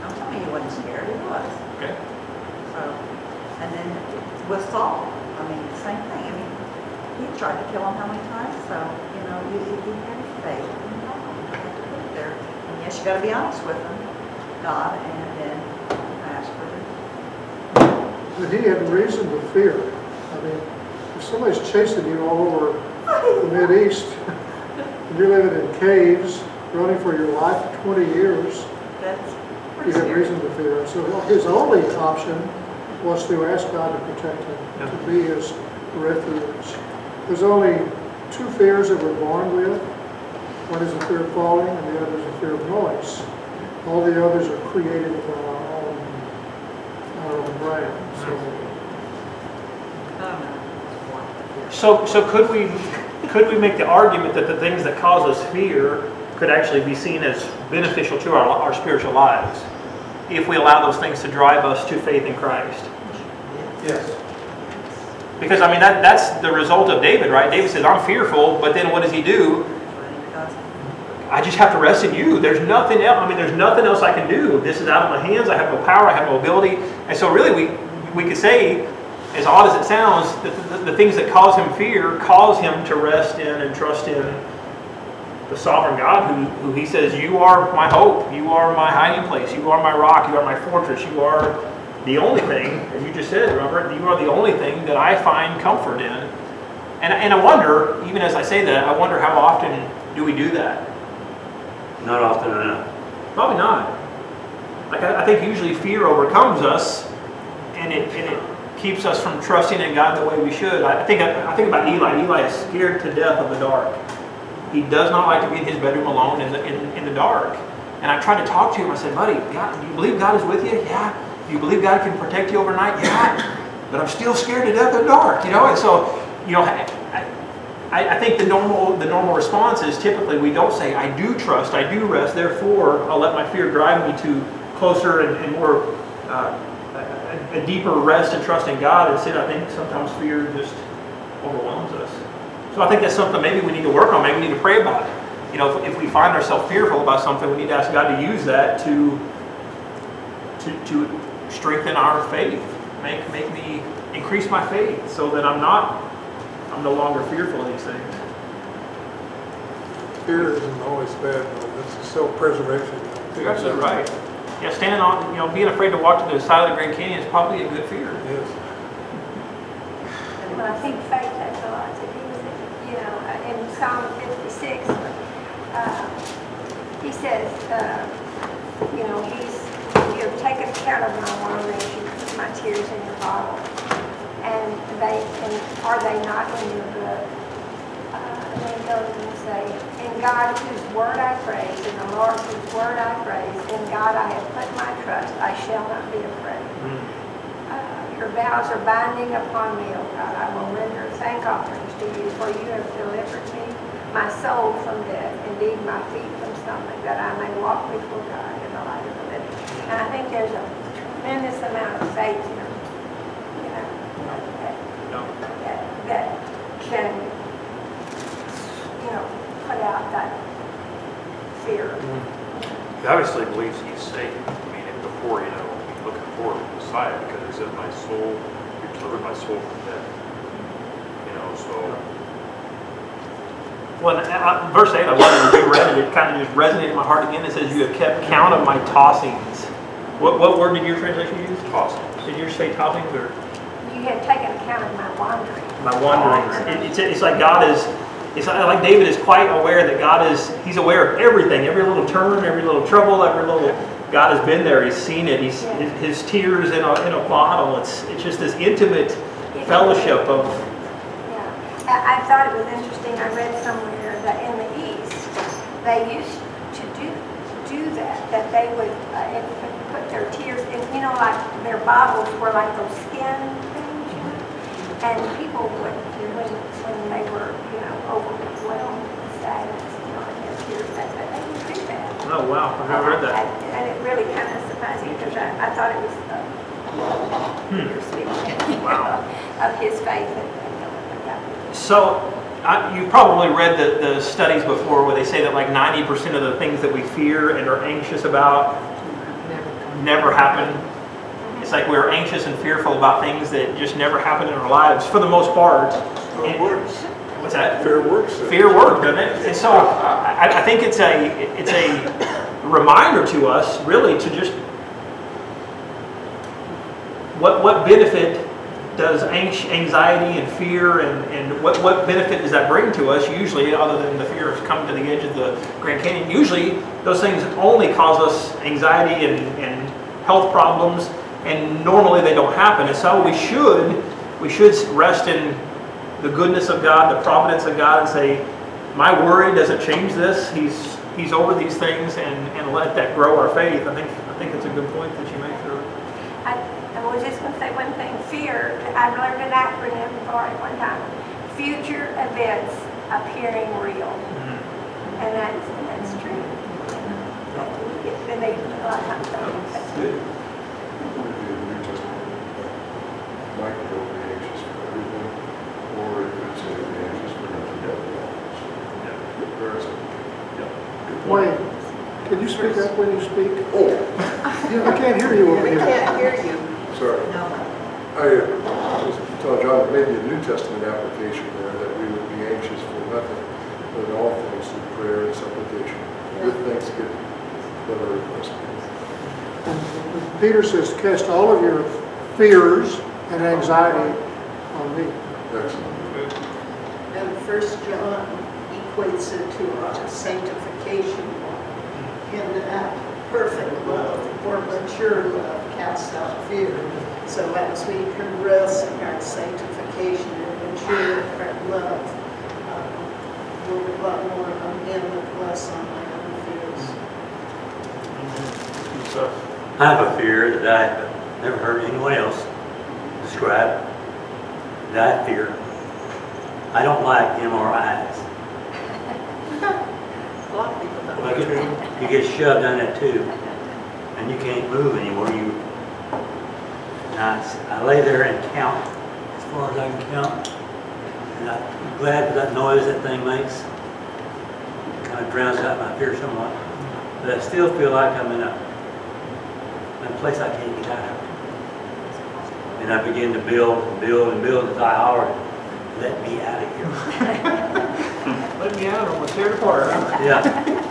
I'm telling you, he wasn't scared, he was. Okay. So, and then with Saul, I mean, same thing. I mean, he tried to kill him how many times? So, you know, you had faith in God. You had to put it there. And yes, you got to be honest with him, God, and then ask for it. But he had reason to fear. I mean, if somebody's chasing you all over the Mideast, and you're living in caves, running for your life for 20 years, That's he pretty had scary. reason to fear. So his only option was to ask God to protect him, to be his refuge. There's only two fears that we're born with. One is the fear of falling, and the other is the fear of noise. All the others are created from our own brain. So could we make the argument that the things that cause us fear could actually be seen as beneficial to our spiritual lives if we allow those things to drive us to faith in Christ? Yes. Because I mean that's the result of David, right? David says, "I'm fearful," but then what does he do? I just have to rest in you. There's nothing else. I mean, there's nothing else I can do. This is out of my hands. I have no power. I have no ability. And so really we could say, as odd as it sounds, that the things that cause him fear cause him to rest in and trust in the sovereign God who he says, "You are my hope. You are my hiding place. You are my rock. You are my fortress. You are the only thing," as you just said, Robert, "you are the only thing that I find comfort in." And I wonder, even as I say that, I wonder how often do we do that? Not often enough. Probably not. Like I think usually fear overcomes us, and it keeps us from trusting in God the way we should. I think about Eli. Eli is scared to death of the dark. He does not like to be in his bedroom alone in the dark. And I tried to talk to him. I said, "Buddy, God, do you believe God is with you? Yeah. Do you believe God can protect you overnight? Yeah. But I'm still scared to death of the dark." You know, and so, you know, I think the normal response is typically we don't say, "I do trust, I do rest, therefore I'll let my fear drive me to closer and more a deeper rest and trust in God." Instead, I think sometimes fear just overwhelms us. So I think that's something maybe we need to work on. Maybe we need to pray about it. You know, if we find ourselves fearful about something, we need to ask God to use that to strengthen our faith, make me increase my faith, so that I'm no longer fearful of these things. Fear isn't always bad, though. It's a self-preservation. You're absolutely right. Yeah, standing on, you know, being afraid to walk to the side of the Grand Canyon is probably a good fear. Yes. But I think faith has a lot to do with it. You know, in Psalm 56, he says, you know, you have taken account of my wanderings, you put my tears in your bottle. And are they not in your book? And then he goes and say, "In God whose word I praise, in the Lord whose word I praise, in God I have put my trust, I shall not be afraid. Your vows are binding upon me, O God. I will render thank offerings to you, for you have delivered me, my soul from death, indeed my feet from stumbling, that I may walk before God in the light of the living." And I think there's a tremendous amount of faith here. That can, you know, put out that fear. He obviously believes he's safe. I mean, before, you know, looking forward to the Messiah, because he said, "My soul, you delivered my soul from death." You know, so. Well, verse 8, I love it. You read it. It kind of just resonated in my heart again. It says, "You have kept count of my tossings." What word did your translation use? Tossings. Did yours say tossings or? You have taken account of my wanderings. My wanderings. It's like God is. It's like David is quite aware that God is. He's aware of everything, every little turn, every little trouble, every little. God has been there. He's seen it. His tears in a bottle. It's just this intimate fellowship of. Yeah, I thought it was interesting. I read somewhere that in the East they used to do that. That they would put their tears in. You know, like their bottles were like those skin things. You know? And people would, when they were, you know, overwhelmed with sadness, you know, and their tears, that they would do that. Oh wow, I've never heard that. And it really kind of surprised me because I thought it was your speech of his faith and So, you probably read the studies before where they say that like 90% of the things that we fear and are anxious about never happen. It's like we're anxious and fearful about things that just never happen in our lives, for the most part. It works. What's that? Fear works. Fear works, doesn't it? And so I think it's a reminder to us, really, to just what benefit does anxiety and fear and what benefit does that bring to us usually, other than the fear of coming to the edge of the Grand Canyon? Usually those things only cause us anxiety and health problems, and normally they don't happen. And so we should rest in the goodness of God, the providence of God, and say, my worry doesn't change this. He's over these things, and let that grow our faith. I think it's a good point that you make there. I was just going to say one thing. Fear, I learned an acronym for it one time. Future events appearing real. Mm-hmm. And that's true. And they a lot of times don't. That's good. Might be anxious for everything, or it could say be anxious for nothing else. Very simple. Wayne, can you speak up when you speak? Oh. Yeah, I can't hear you over We here. can't hear you. Sorry. No. I was telling John that maybe a New Testament application there, that we would be anxious for nothing, but in all things through prayer and supplication, with thanksgiving, let our requests be. Peter says, cast all of your fears and anxiety on me. Excellent. And 1 John equates it to our sanctification walk. In that perfect love, or mature love, casts out fear. So as we progress in our sanctification and mature our love, we'll rely more on Him and less on our own fears. I have a fear that I've never heard anyone else describe, that I fear. I don't like MRIs. A lot of people don't. You get shoved down that tube, and you can't move anymore. I lay there and count as far as I can count, and I'm glad for that noise that thing makes. It kind of drowns out my fear somewhat, but I still feel like I'm in a place I can't get out of. And I begin to build and build and build until I holler, let me out of here. Let me out, or we'll tear it apart. Yeah.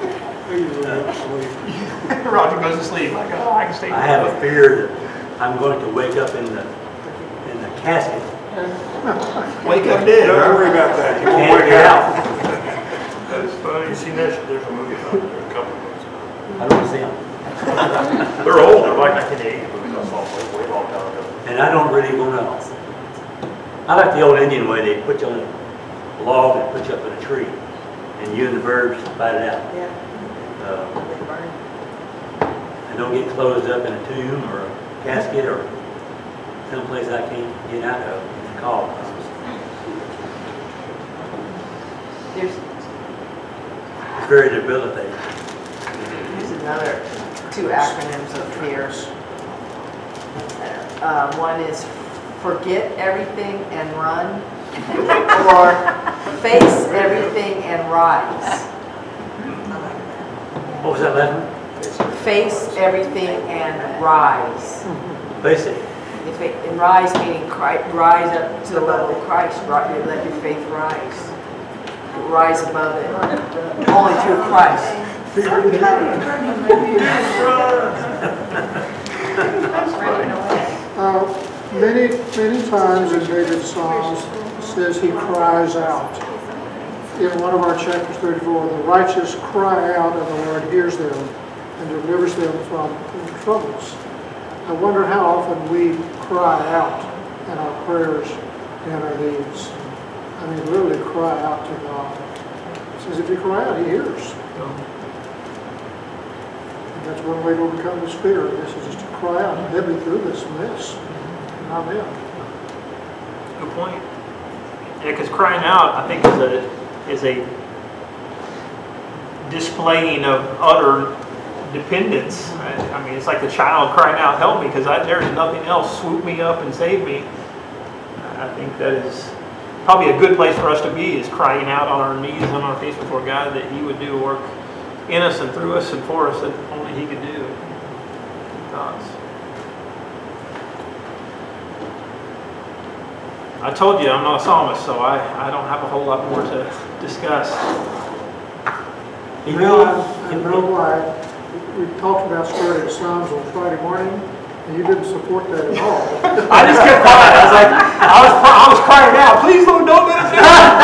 Roger goes to sleep. Like, oh, I can stay. I have a fear that I'm going to wake up in the casket. Wake up dead. Don't worry about that. You won't Can't wake get out. out. That is funny. You seen that? There's a movie about it. There's a couple of movies. I don't see them. They're old. They're like 1980 movies. I saw them way long time ago. And I don't really want to. I like the old Indian way. They put you on a log and put you up in a tree, and you and the birds fight it out. Yeah. They burn. And don't get closed up in a tomb or a casket or someplace I can't get out of if the call comes. It's very debilitating. Here's another two acronyms of fears. One is forget everything and run, or face everything and rise. What was that last one? Face everything and rise. Face it. And rise meaning rise up to the level of Christ. Let your faith rise. Rise above it. Only through Christ. Many times in David's Psalms, it says he cries out. In one of our chapters 34, the righteous cry out and the Lord hears them and delivers them from troubles. I wonder how often we cry out in our prayers and our needs. I mean, literally cry out to God. It says if you cry out, He hears. And that's one way to overcome this fear. This is just to cry out and get me through this mess. And I'm in. Good point. Yeah, because crying out, I think, is a displaying of utter dependence. I mean, it's like the child crying out, help me, because there's nothing else. Swoop me up and save me. I think that is probably a good place for us to be, is crying out on our knees, on our face before God, that He would do a work in us and through us and for us that only He could do. thoughts? I told you I'm not a psalmist, so I don't have a whole lot more to discuss. I know why. We talked about starting Psalms on Friday morning, and you didn't support that at all. I just kept quiet. I was like, I was crying out, please Lord, don't let us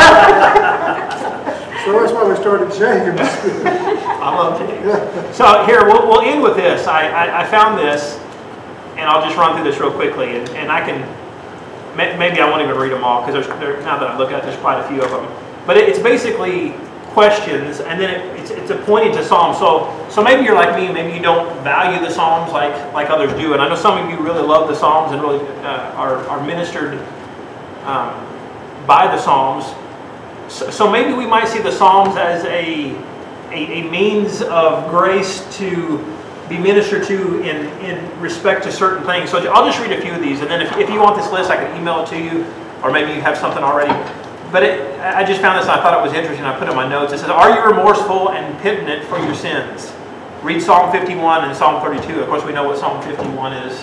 do. So that's why we started James. I love James. So here, we'll end with this. I found this, and I'll just run through this real quickly, and I can, maybe I won't even read them all, because now that I look at it, there's quite a few of them. But it's basically questions, and then it's a pointing to Psalms. So maybe you're like me, maybe you don't value the Psalms like others do. And I know some of you really love the Psalms and really are ministered by the Psalms. So maybe we might see the Psalms as a means of grace to be ministered to in respect to certain things. So I'll just read a few of these, and then if you want this list, I can email it to you, or maybe you have something already. But I just found this and I thought it was interesting. I put it in my notes. It says, "Are you remorseful and penitent for your sins?" Read Psalm 51 and Psalm 32. Of course, we know what Psalm 51 is.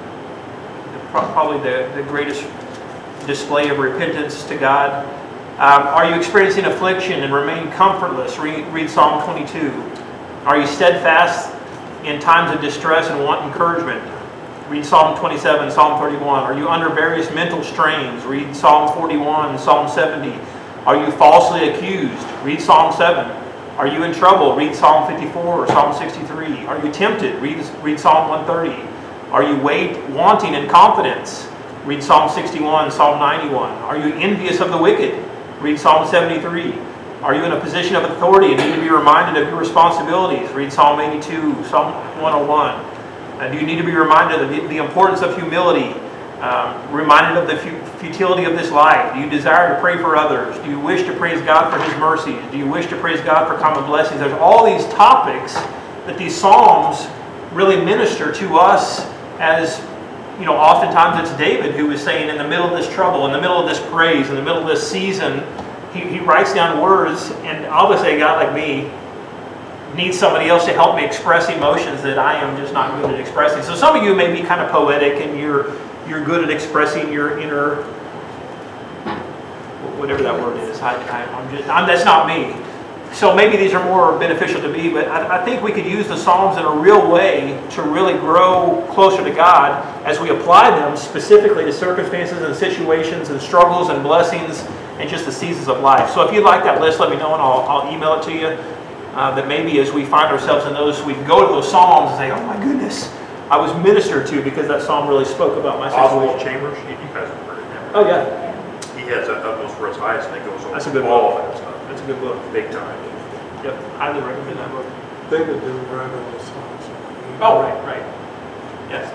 Probably the greatest display of repentance to God. Are you experiencing affliction and remain comfortless? Read Psalm 22. Are you steadfast in times of distress and want encouragement? Read Psalm 27, Psalm 31. Are you under various mental strains? Read Psalm 41, Psalm 70. Are you falsely accused? Read Psalm 7. Are you in trouble? Read Psalm 54 or Psalm 63. Are you tempted? Read Psalm 130. Are you wanting in confidence? Read Psalm 61, Psalm 91. Are you envious of the wicked? Read Psalm 73. Are you in a position of authority and need to be reminded of your responsibilities? Read Psalm 82, Psalm 101. Do you need to be reminded of the importance of humility? Reminded of the futility of this life? Do you desire to pray for others? Do you wish to praise God for His mercies? Do you wish to praise God for common blessings? There's all these topics that these Psalms really minister to us as, oftentimes it's David who is saying in the middle of this trouble, in the middle of this praise, in the middle of this season, he writes down words, and obviously a guy like me need somebody else to help me express emotions that I am just not good at expressing. So some of you may be kind of poetic and you're good at expressing your inner, whatever that word is. That's not me. So maybe these are more beneficial to me, but I think we could use the Psalms in a real way to really grow closer to God as we apply them specifically to circumstances and situations and struggles and blessings and just the seasons of life. So if you'd like that list, let me know and I'll email it to you. That maybe as we find ourselves in those, we can go to those Psalms and say, oh my goodness, I was ministered to because that Psalm really spoke about my situation. Oswald Chambers, you guys have heard of him. Oh yeah. He has that Utmost for His Highest, and it goes over That's a good all book. of that stuff. That's a good book. Big time. Yep, highly recommend that book. David didn't write all the songs. Oh, right. Yes.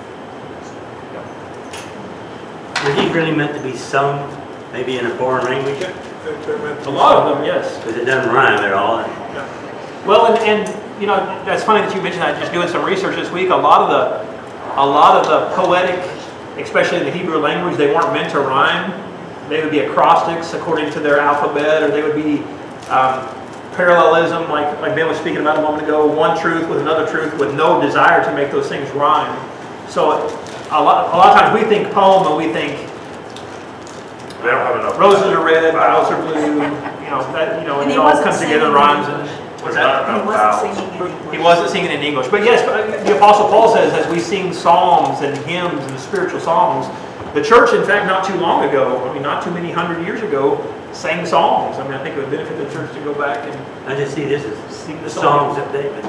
Were he really meant to be sung, maybe in a foreign language? A lot of them, yes. Because it doesn't rhyme at all. Well, and that's funny that you mentioned that. Just doing some research this week, a lot of the poetic, especially in the Hebrew language, they weren't meant to rhyme. They would be acrostics according to their alphabet, or they would be parallelism, like Ben was speaking about a moment ago, one truth with another truth with no desire to make those things rhyme. So a lot of times we think poem and we think They don't have enough. roses are red, violets are blue, and it all comes together and rhymes. What's that? He wasn't singing in English. But yes, the Apostle Paul says as we sing psalms and hymns and spiritual songs, the church, in fact, not too long ago, not too many hundred years ago, sang psalms. I think it would benefit the church to go back and I just see this as sing the songs songs. of David.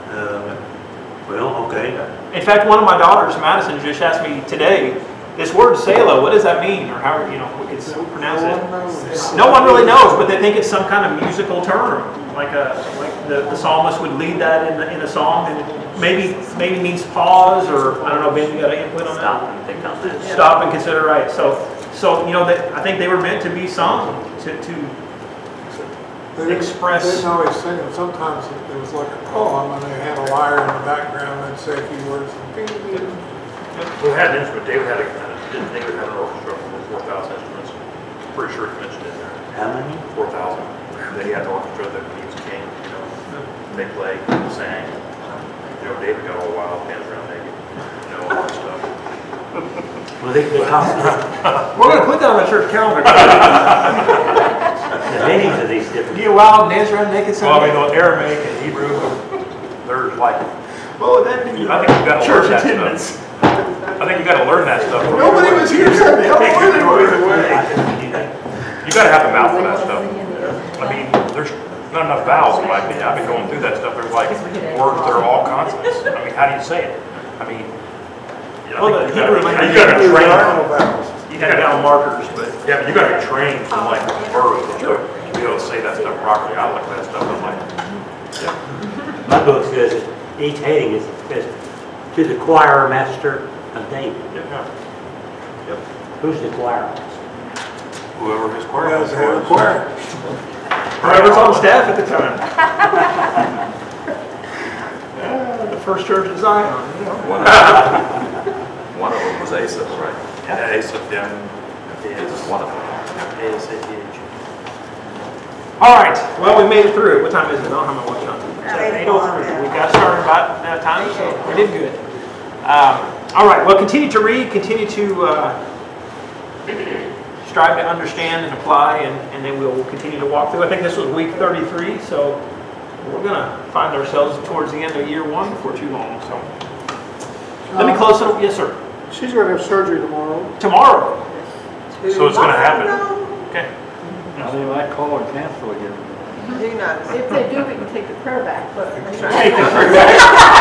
Well, okay. In fact, one of my daughters, Madison, just asked me today, this word Selah, what does that mean? Or how, it's pronounce it. No one really knows, but they think it's some kind of musical term. Like the psalmist would lead that in a song, and it maybe means pause, or I don't know, Ben, you got an input on that? Stop and think on that. Stop and consider, right. So I think they were meant to be sung, to express. They didn't always sing them. Sometimes it was like a poem, and they had a lyre in the background and say a few words. Who had an instrument? David didn't think we had an orchestra with 4,000 instruments. Pretty sure it's mentioned in there. How many? 4,000. That he had an orchestra that when he was king, they played, sang. David got all wild, hands around naked. all that stuff. Well, they cost, We're gonna put that on the church calendar. the names of these different. Get wild, Nazareth, make it Well, I sound. mean, Aramaic and Hebrew, there's like, Well, then, I think you've got to learn church that attendance. stuff. I think you've got to learn that stuff. Nobody was here Sunday. How You are they? got to have the mouth for that stuff. I mean, there's not enough vowels in my opinion. I've been going through that stuff. There's like words that are all consonants. I mean, how do you say it? I mean, Well, the Hebrew language. you got to be trained. You had down markers, but. Yeah, but you got to be trained from like birth to be able to say that stuff properly. I look at that stuff. I'm like, My book says that each heading is to the choir master of David. yeah. Who's the choir? Whoever his choir Guys was. have a choir. Whoever's on staff at the time. The first church in Zion. You know. One of them was Asaph, right? Yeah, Asaph, yeah. It's one of them. ASAPH. All right, well, we made it through. What time is it? I don't have my watch on. 8:03. We got started about that time, so we did good. All right, well, continue to read, continue to strive to understand and apply, and then we'll continue to walk through. I think this was week 33, so we're going to find ourselves towards the end of year 1 before too long. So let me close it. Yes, sir. She's going to have surgery tomorrow. Tomorrow. So it's going to happen. Okay. I mean, I call and cancel again. If they do, we can take the prayer back, but. Take the prayer back.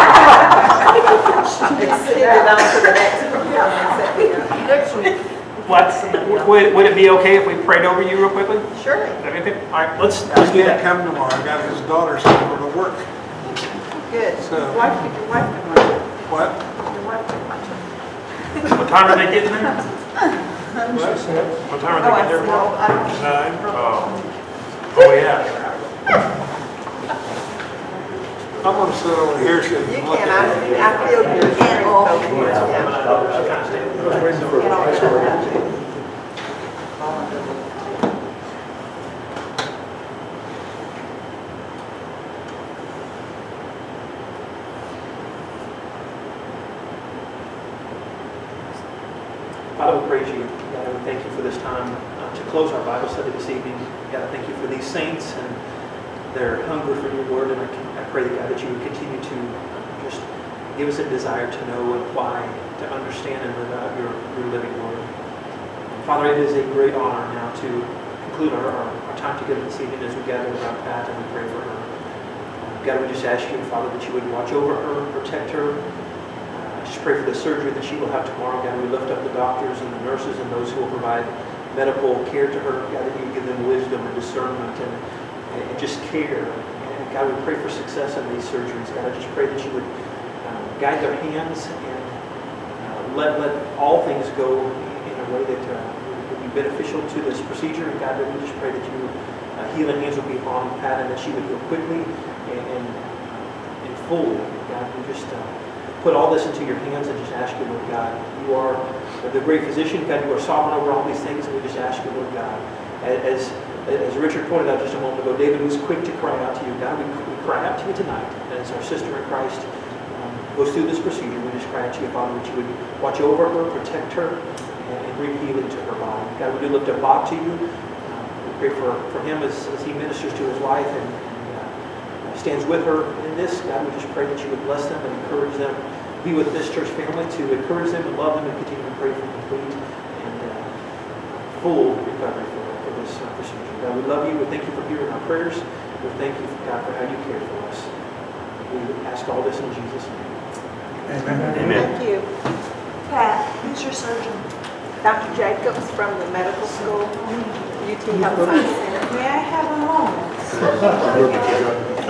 Extend it on to the next one. Next week. What? Would it be okay if we prayed over you real quickly? Sure. Is that okay? All right, let's He do can't that. come tomorrow. I got his daughter going to work. Good. So, Your wife can watch it. what? Your wife can watch it. What time are they getting there? What? What time are they getting there? 9? Oh, yeah. I'm going to sit over here so you You can look can, at it. I feel your hand over here. Father, we praise you. God, we thank you for this time to close our Bible study this evening. God, I thank you for these saints and their hunger for your word. And I pray, God, that you would continue to just give us a desire to know and apply, to understand and live out your living word. Father, it is a great honor now to conclude our time together this evening as we gather around Pat and we pray for her. God, we just ask you, Father, that you would watch over her, protect her. I just pray for the surgery that she will have tomorrow. God, we lift up the doctors and the nurses and those who will provide medical care to her. God, that you give them wisdom and discernment and just care. And God, we pray for success in these surgeries. God, I just pray that you would guide their hands and let all things go in a way that would be beneficial to this procedure. And God, we just pray that you healing hands will be upon Pat and that she would heal quickly and in full. God, we just put all this into your hands and just ask you, Lord God, you are the great physician. God, you are sovereign over all these things, and we just ask you, Lord God, as Richard pointed out just a moment ago, David was quick to cry out to you. God, we cry out to you tonight as our sister in Christ goes through this procedure. We just cry out to you, Father, that you would watch over her, protect her, and bring healing to her body. God, we do lift up Bob to you. We pray for him as he ministers to his wife and stands with her in this. God, we just pray that you would bless them and encourage them. Be with this church family to encourage them and love them and continue to pray for complete and full recovery for this procedure. God, we love you. We thank you for hearing our prayers. We thank you, God, for how you care for us. We ask all this in Jesus' name. Amen. Thank you. Pat, who's your surgeon? Dr. Jacobs from the medical school, UT Health Science Center. May I have a moment?